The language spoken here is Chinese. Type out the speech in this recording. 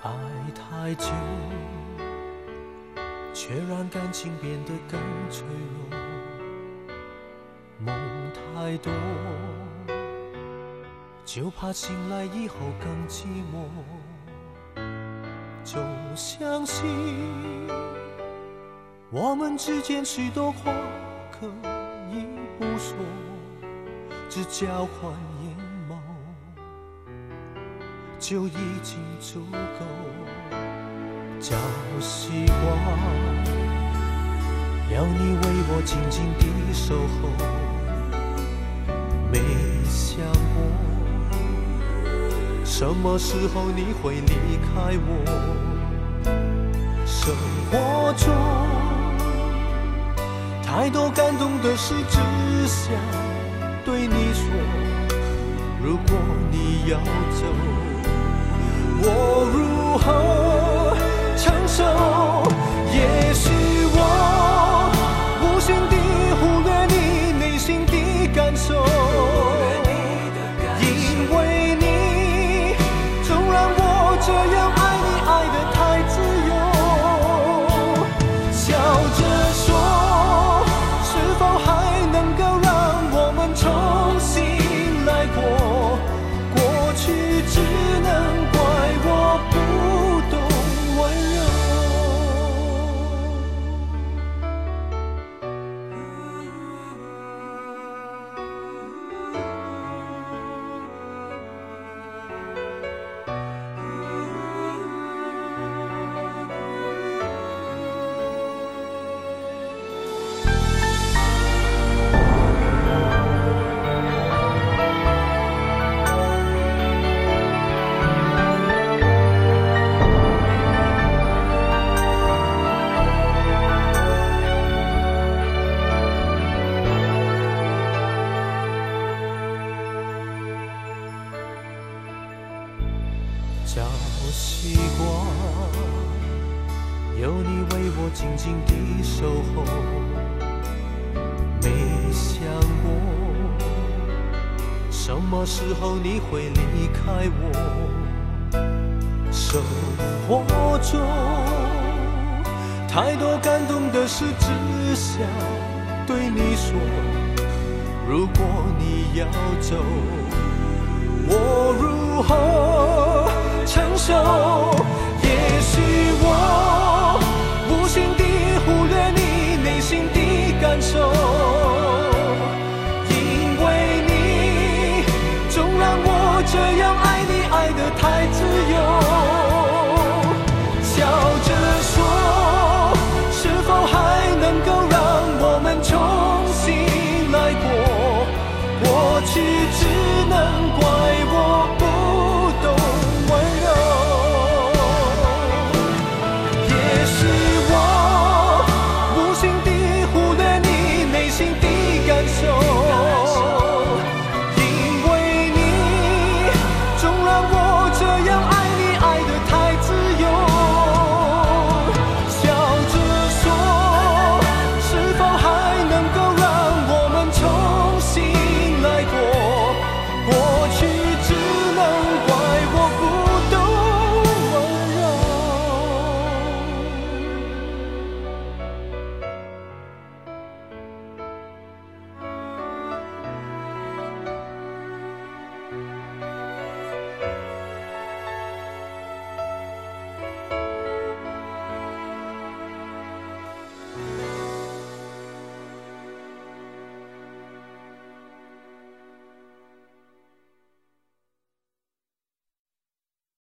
爱太久，却让感情变得更脆弱。梦太多，就怕醒来以后更寂寞。就相信我们之间许多话可以不说，只交换眼眸就已经足够。交习惯要你为我紧紧地守候，没想过什么时候你会离开我。生活中太多感动的事，只想对你说，如果你要走，我如何承受？也许我无心地忽略你内心的感受，因为你总让我这样爱你，爱得太自由。笑着说，是否还能够让我们重新来过？过去只能怪我不懂温柔。交习惯有你为我紧紧地守候，没想过什么时候你会离开我。生活中太多感动的事，只想对你说，如果你要走，我如何承受？